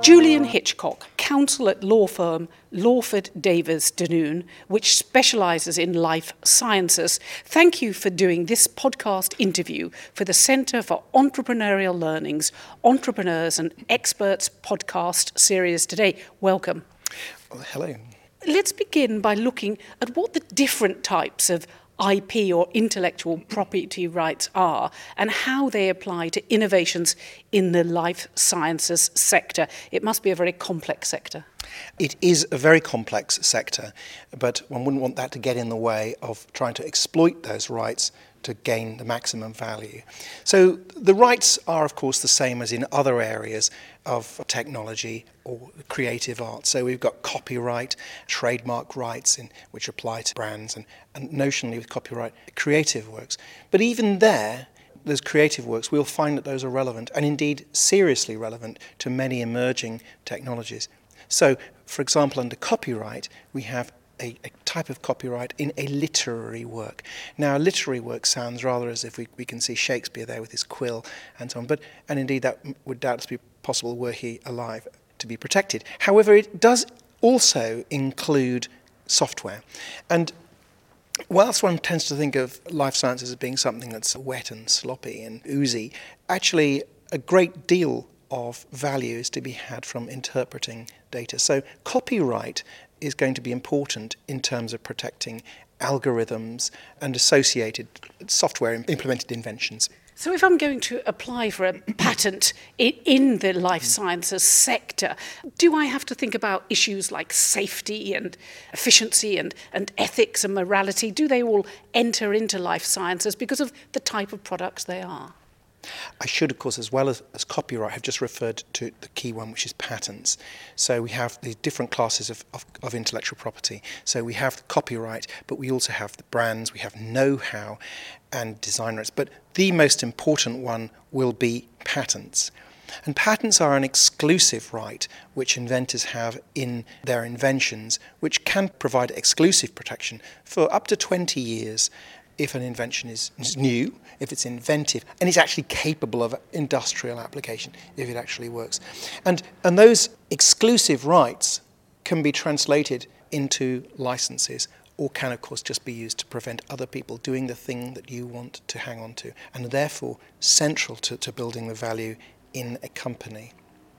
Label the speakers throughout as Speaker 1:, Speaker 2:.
Speaker 1: Julian Hitchcock, counsel at law firm Lawford Davies Dunoon, which specialises in life sciences. Thank you for doing this podcast interview for the Centre for Entrepreneurial Learning's Entrepreneurs and Experts podcast series today. Welcome.
Speaker 2: Well, hello.
Speaker 1: Let's begin by looking at what the different types of IP or intellectual property rights are and how they apply to innovations in the life sciences sector. It must be a very complex sector.
Speaker 2: It is a very complex sector, but one wouldn't want that to get in the way of trying to exploit those rights to gain the maximum value. So the rights are, of course, the same as in other areas of technology or creative art. So we've got copyright, trademark rights, which apply to brands, and notionally with copyright, creative works. But even there, those creative works, we'll find that those are relevant, and indeed seriously relevant, to many emerging technologies. So, for example, under copyright, we have a type of copyright in a literary work. Now, a literary work sounds rather as if we can see Shakespeare there with his quill and so on, and indeed that would doubtless be possible were he alive to be protected. However, it does also include software. And whilst one tends to think of life sciences as being something that's wet and sloppy and oozy, actually a great deal of value is to be had from interpreting data. So copyright is going to be important in terms of protecting algorithms and associated software implemented inventions.
Speaker 1: So if I'm going to apply for a patent in the life sciences sector, do I have to think about issues like safety and efficiency and ethics and morality? Do they all enter into life sciences because of the type of products they are?
Speaker 2: I should, of course, as well as copyright, have just referred to the key one, which is patents. So we have the different classes of intellectual property. So we have the copyright, but we also have the brands, we have know-how and design rights. But the most important one will be patents. And patents are an exclusive right which inventors have in their inventions, which can provide exclusive protection for up to 20 years if an invention is new, if it's inventive, and it's actually capable of industrial application, if it actually works. And those exclusive rights can be translated into licenses, or can, of course, just be used to prevent other people doing the thing that you want to hang on to, and therefore central to building the value in a company.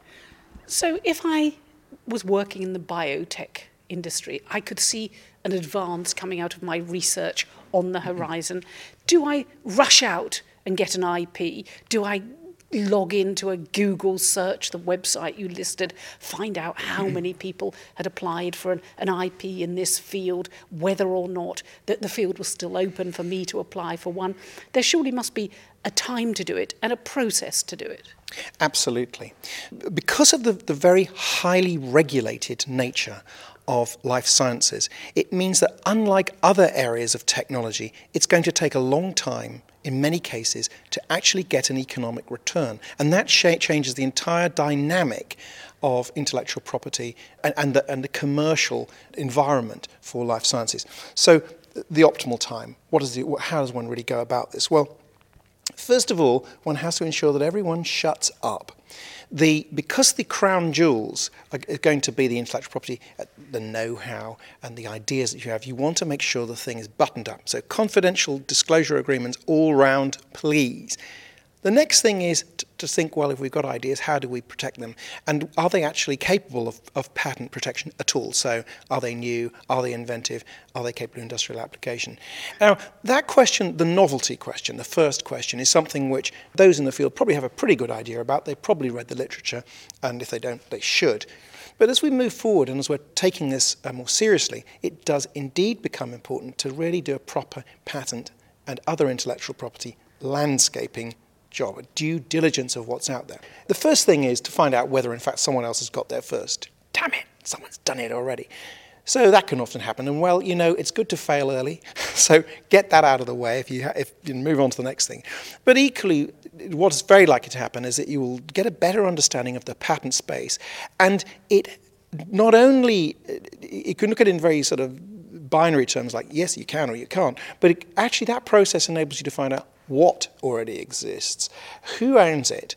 Speaker 1: So if I was working in the biotech industry, I could see an advance coming out of my research on the horizon. Do I rush out and get an IP? Do I log into a Google search, the website you listed, find out how many people had applied for an IP in this field, whether or not that the field was still open for me to apply for one? There surely must be a time to do it and a process to do it.
Speaker 2: Absolutely. Because of the very highly regulated nature of life sciences, it means that unlike other areas of technology, it's going to take a long time, in many cases, to actually get an economic return. And that changes the entire dynamic of intellectual property and the commercial environment for life sciences. So the optimal time, how does one really go about this? Well, first of all, one has to ensure that everyone shuts up. Because the crown jewels are going to be the intellectual property, the know-how and the ideas that you have, you want to make sure the thing is buttoned up. So confidential disclosure agreements all round, please. The next thing is to think, well, if we've got ideas, how do we protect them? And are they actually capable of patent protection at all? So are they new? Are they inventive? Are they capable of industrial application? Now, that question, the novelty question, the first question, is something which those in the field probably have a pretty good idea about. They've probably read the literature, and if they don't, they should. But as we move forward and as we're taking this more seriously, it does indeed become important to really do a proper patent and other intellectual property landscaping job, a due diligence of what's out there. The first thing is to find out whether in fact someone else has got there first. Damn it, someone's done it already. So that can often happen, and well, it's good to fail early, so get that out of the way if you move on to the next thing. But equally, what's very likely to happen is that you will get a better understanding of the patent space, and it not only, you can look at it in very sort of binary terms like yes, you can or you can't, but actually that process enables you to find out what already exists, who owns it,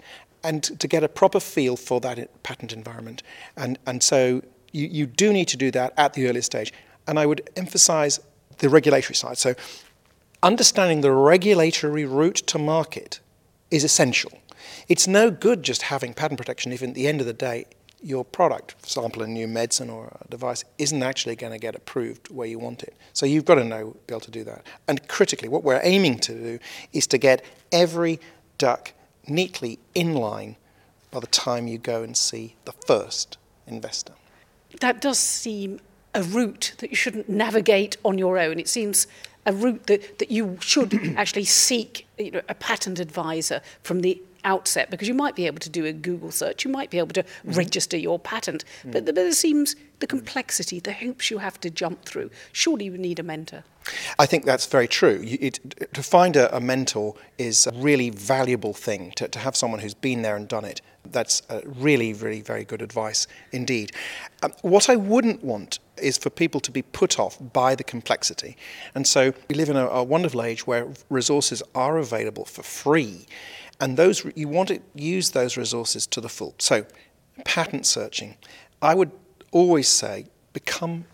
Speaker 2: and to get a proper feel for that patent environment. And so you do need to do that at the earliest stage. And I would emphasize the regulatory side. So understanding the regulatory route to market is essential. It's no good just having patent protection if at the end of the day your product, for example a new medicine or a device, isn't actually going to get approved where you want it. So you've got to be able to do that. And critically, what we're aiming to do is to get every duck neatly in line by the time you go and see the first investor.
Speaker 1: That does seem a route that you shouldn't navigate on your own. It seems a route that you should actually seek a patent advisor from the outset, because you might be able to do a Google search, you might be able to register your patent, but there seems the complexity, the hoops you have to jump through. Surely you need a mentor.
Speaker 2: I think that's very true. To find a mentor is a really valuable thing, to have someone who's been there and done it. That's really, really very good advice indeed. What I wouldn't want is for people to be put off by the complexity. And so we live in a wonderful age where resources are available for free, and you want to use those resources to the full. So patent searching, I would always say become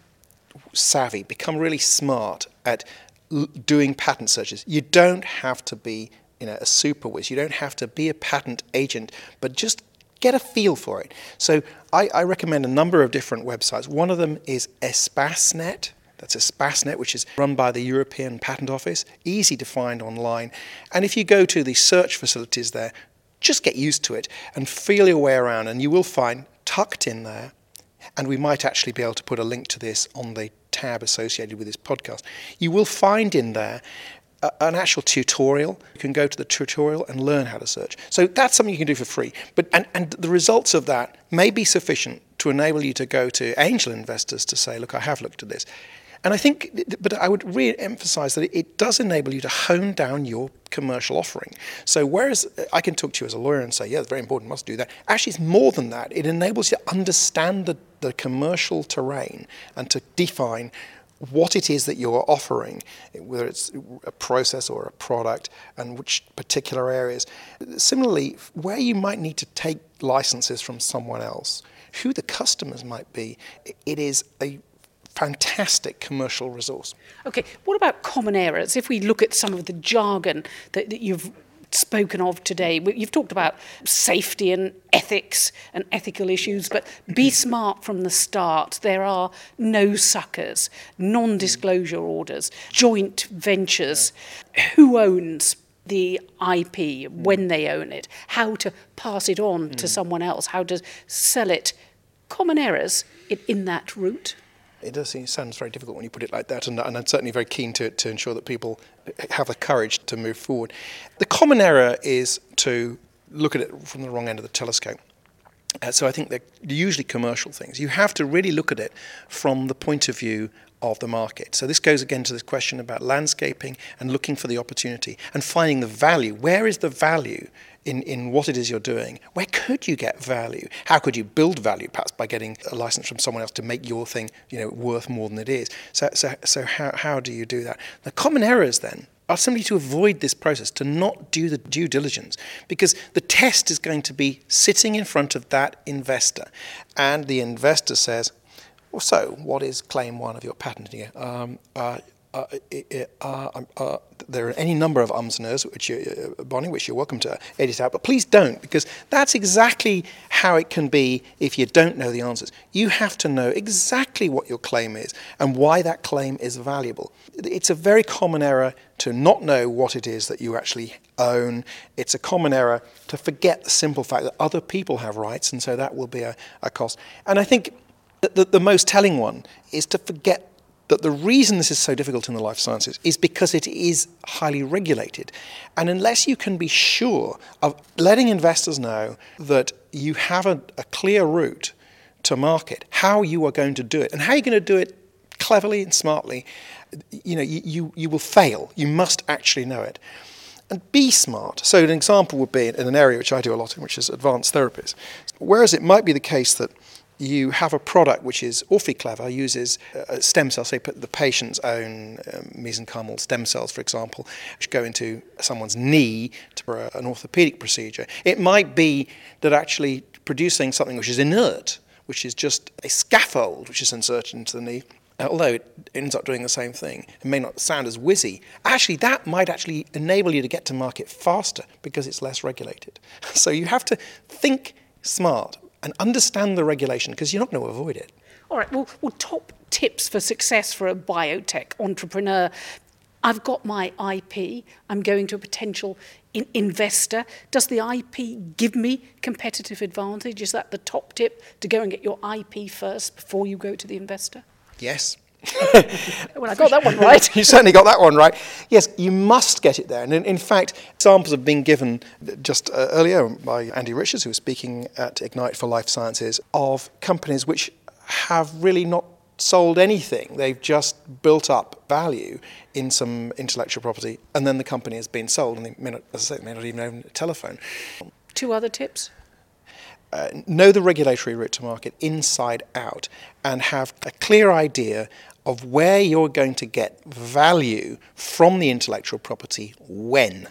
Speaker 2: savvy, become really smart at doing patent searches. You don't have to be a super whiz. You don't have to be a patent agent, but just get a feel for it. So I recommend a number of different websites. One of them is Espasnet. That's Espasnet, which is run by the European Patent Office, easy to find online. And if you go to the search facilities there, just get used to it and feel your way around, and you will find tucked in there, and we might actually be able to put a link to this on the tab associated with this podcast, you will find in there an actual tutorial. You can go to the tutorial and learn how to search. So that's something you can do for free. And the results of that may be sufficient to enable you to go to angel investors to say, look, I have looked at this. And I think, but I would re-emphasize that it does enable you to hone down your commercial offering. So whereas I can talk to you as a lawyer and say, yeah, it's very important, must do that. Actually, it's more than that. It enables you to understand the commercial terrain and to define what it is that you're offering, whether it's a process or a product, and which particular areas. Similarly, where you might need to take licenses from someone else, who the customers might be, it is a fantastic commercial resource.
Speaker 1: Okay, what about common errors? If we look at some of the jargon that you've spoken of today, you've talked about safety and ethics and ethical issues, but be smart from the start. There are no suckers, non-disclosure orders, joint ventures, who owns the IP, when they own it, how to pass it on to someone else, how to sell it. Common errors in that route.
Speaker 2: It sounds very difficult when you put it like that, and I'm certainly very keen to ensure that people have the courage to move forward. The common error is to look at it from the wrong end of the telescope. So I think they're usually commercial things. You have to really look at it from the point of view of the market. So this goes again to this question about landscaping and looking for the opportunity and finding the value. Where is the value in what it is you're doing? Where could you get value? How could you build value, perhaps by getting a license from someone else to make your thing, worth more than it is? So how do you do that? The common errors then are simply to avoid this process, to not do the due diligence, because the test is going to be sitting in front of that investor, and the investor says, well, so what is claim 1 of your patent here? There are any number of ums and ers, Bonnie, which you're welcome to edit out, but please don't, because that's exactly how it can be if you don't know the answers. You have to know exactly what your claim is and why that claim is valuable. It's a very common error to not know what it is that you actually own. It's a common error to forget the simple fact that other people have rights, and so that will be a cost. And I think the most telling one is to forget that the reason this is so difficult in the life sciences is because it is highly regulated. And unless you can be sure of letting investors know that you have a clear route to market, how you are going to do it, and how you're going to do it cleverly and smartly, you will fail. You must actually know it. And be smart. So an example would be in an area which I do a lot in, which is advanced therapies. Whereas it might be the case that you have a product which is awfully clever, uses stem cells, say the patient's own mesenchymal stem cells, for example, which go into someone's knee to for an orthopedic procedure. It might be that actually producing something which is inert, which is just a scaffold which is inserted into the knee, although it ends up doing the same thing, it may not sound as whizzy. Actually, that might actually enable you to get to market faster because it's less regulated. So you have to think smart and understand the regulation because you're not going to avoid it.
Speaker 1: All right, well, top tips for success for a biotech entrepreneur. I've got my IP. I'm going to a potential investor. Does the IP give me competitive advantage? Is that the top tip, to go and get your IP first before you go to the investor?
Speaker 2: Yes.
Speaker 1: Well, I got that one right.
Speaker 2: You certainly got that one right. Yes, you must get it there. And in fact, examples have been given just earlier by Andy Richards, who was speaking at Ignite for Life Sciences, of companies which have really not sold anything. They've just built up value in some intellectual property, and then the company has been sold, and they may not, as I say, may not even own a telephone.
Speaker 1: 2 other tips?
Speaker 2: Know the regulatory route to market inside out and have a clear idea of where you're going to get value from the intellectual property when.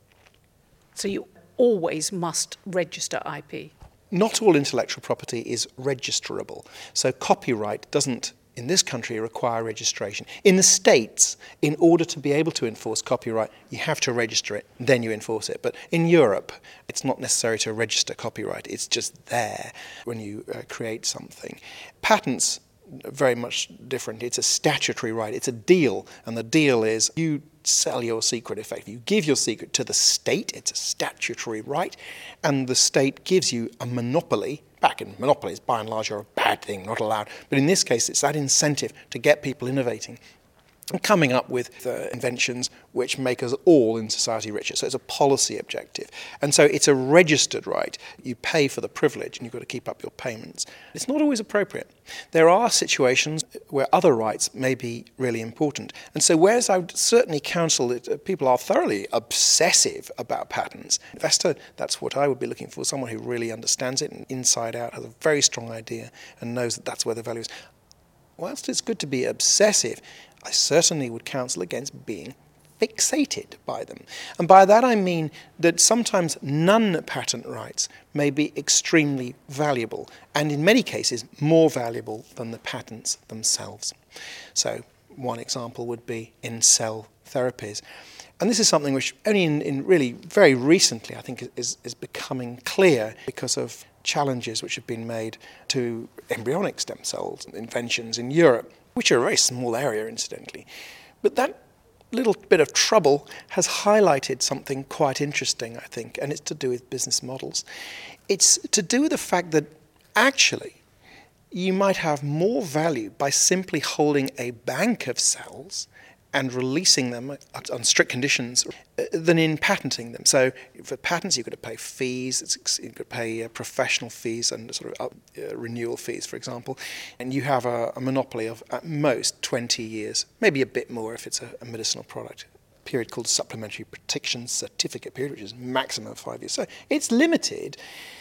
Speaker 1: So you always must register IP.
Speaker 2: Not all intellectual property is registerable. So copyright doesn't, in this country, require registration. In the States, in order to be able to enforce copyright, you have to register it, then you enforce it. But in Europe, it's not necessary to register copyright. It's just there when you create something. Patents, very much different. It's a statutory right. It's a deal, and the deal is you sell your secret effectively. You give your secret to the state. It's a statutory right, and the state gives you a monopoly. Back in monopolies, by and large, are a bad thing, not allowed. But in this case, it's that incentive to get people innovating and coming up with inventions which make us all in society richer. So it's a policy objective. And so it's a registered right. You pay for the privilege and you've got to keep up your payments. It's not always appropriate. There are situations where other rights may be really important. And so whereas I would certainly counsel that people are thoroughly obsessive about patents, investor, that's what I would be looking for, someone who really understands it and inside out, has a very strong idea and knows that that's where the value is. Whilst it's good to be obsessive, I certainly would counsel against being fixated by them. And by that I mean that sometimes non-patent rights may be extremely valuable, and in many cases more valuable than the patents themselves. So one example would be in cell therapies. And this is something which only in really very recently I think is becoming clear because of challenges which have been made to embryonic stem cells inventions in Europe, which are a very small area, incidentally. But that little bit of trouble has highlighted something quite interesting, I think, and it's to do with business models. It's to do with the fact that actually you might have more value by simply holding a bank of cells and releasing them on strict conditions than in patenting them. So for patents, you've got to pay fees, you've got to pay professional fees and sort of renewal fees, for example. And you have a monopoly of at most 20 years, maybe a bit more if it's a medicinal product. A period called Supplementary Protection Certificate period, which is maximum of 5 years. So it's limited,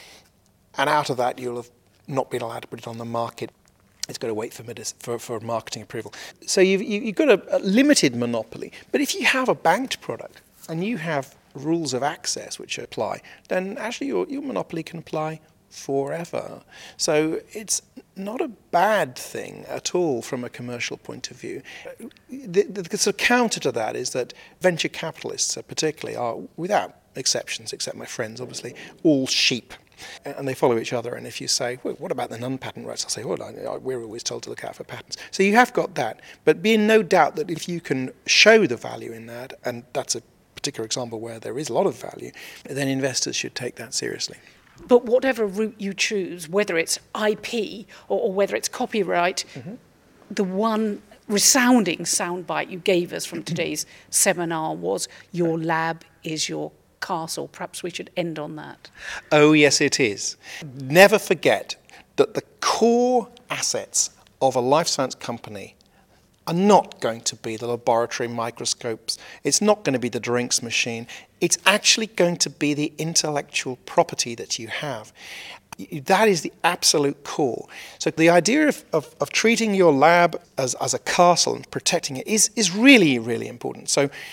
Speaker 2: and out of that you'll have not been allowed to put it on the market. It's got to wait for marketing approval. So you've got a limited monopoly. But if you have a banked product and you have rules of access which apply, then actually your monopoly can apply forever. So it's not a bad thing at all from a commercial point of view. The sort of counter to that is that venture capitalists particularly are, without exceptions, except my friends obviously, all sheep. And they follow each other, and if you say, well, what about the non-patent rights? I'll say, well, we're always told to look out for patents. So you have got that, but be in no doubt that if you can show the value in that, and that's a particular example where there is a lot of value, then investors should take that seriously.
Speaker 1: But whatever route you choose, whether it's IP or whether it's copyright, the one resounding soundbite you gave us from today's seminar was your lab is your castle. Perhaps we should end on that.
Speaker 2: Oh, yes, it is. Never forget that the core assets of a life science company are not going to be the laboratory microscopes. It's not going to be the drinks machine. It's actually going to be the intellectual property that you have. That is the absolute core. So the idea of treating your lab as a castle and protecting it is really, really important. So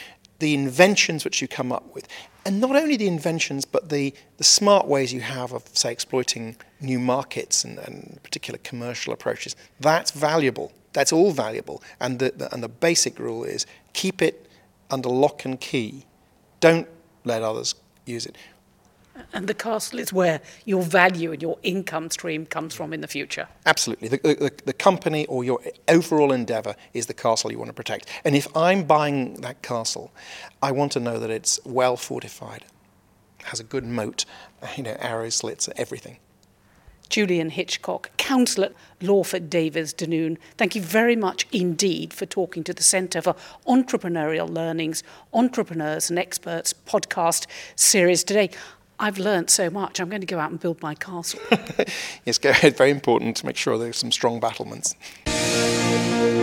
Speaker 2: the inventions which you come up with, and not only the inventions, but the smart ways you have of, say, exploiting new markets and particular commercial approaches, that's valuable. That's all valuable. And the basic rule is keep it under lock and key. Don't let others use it.
Speaker 1: And the castle is where your value and your income stream comes from in the future.
Speaker 2: Absolutely. The company or your overall endeavour is the castle you want to protect. And if I'm buying that castle, I want to know that it's well fortified, has a good moat, arrow slits, everything.
Speaker 1: Julian Hitchcock, counsel at Lawford Davies Dunoon, thank you very much indeed for talking to the Centre for Entrepreneurial Learning's Entrepreneurs and Experts podcast series today. I've learnt so much. I'm going to go out and build my castle.
Speaker 2: Yes, go ahead. Very important to make sure there's some strong battlements.